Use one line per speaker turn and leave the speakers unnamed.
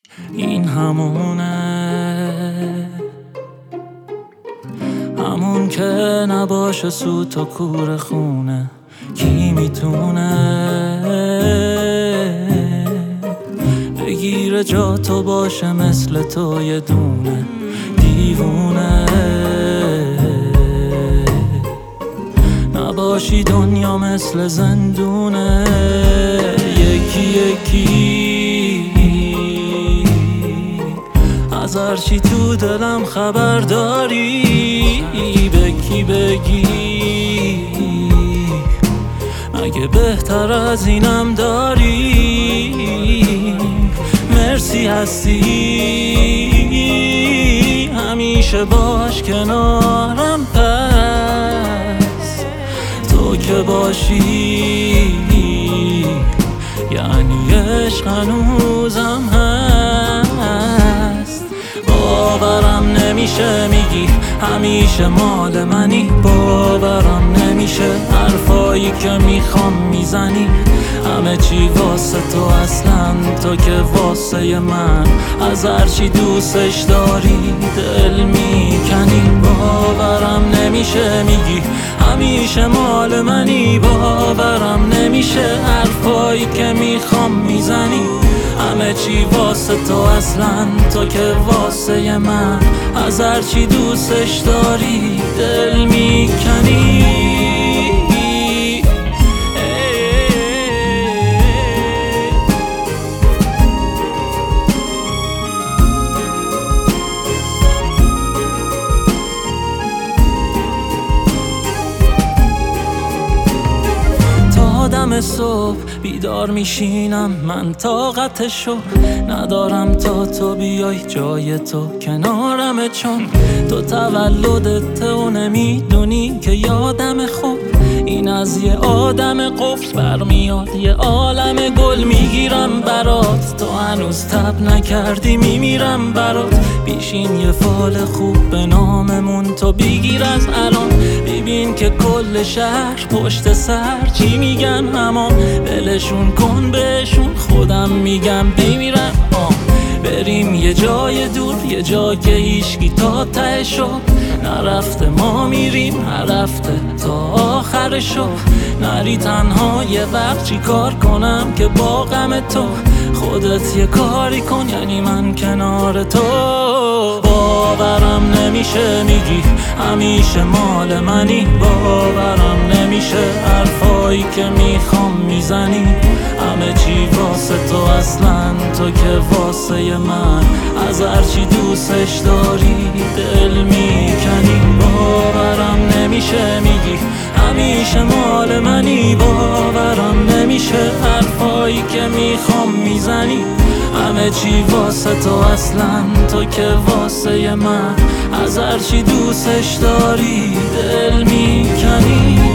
این همون که نباشه سو تا کور خونه. کی میتونه بگیره جا تو باشه مثل تو یه دونه دیوونه. نباشی دنیا مثل زندونه. یکی از هرچی تو دلم خبر داری. بگی اگه بهتر از اینم داری. مرسی هستی همیشه باش کنارم. پس تو که باشی یعنی عشق هنوزم هست. باورم نمیشه میگی همیشه مال منی. باورم نمیشه حرفایی که میخوام میزنی. همه چی واسه تو اصلا تو که واسه من. از هرچی دوستش داری دل میکنی. باورم نمیشه میگی همیشه مال منی. باورم نمیشه حرفایی که میخوام میزنی. همه چی واسه تو اصلا تو که واسه من. از هرچی دوستش داری دل میکنی. دم صبح بیدار میشینم من طاقتشو ندارم تا تو بیای جای تو کنارمه. چون تو تولدت و نمیدونی که یادم خوب این از یه آدم قفل برمیاد یه عالم گل میگیرم برات. تو هنوز تب نکردی میمیرم برات. بیشین یه فال خوب به ناممون تو بگیر از الان. ببین که کل شهر پشت سر چی میگن همان. ولشون کن بهشون خودم میگم بمیرم. بریم یه جای دور یه جا که هیچکی تا تهشو نرفته. ما میریم هر هفته تا آخرشو. نری تنها یه وقت چی کار کنم که با غم تو. خودت یه کاری کن یعنی من کنار تو. باورم نمیشه میگی همیشه مال منی. باورم نمیشه حرفایی که میخوام میزنی. همه چی واسه تو اصلا تو که واسه من. از هرچی دوستش داری دل میکنی. باورم نمیشه میگی همیشه مال منی. باورم نمیشه حرفایی که میخوام میزنی. همه چی واسه تو اصلا تو که واسه من. از هرچی دوستش داری دل میکنی.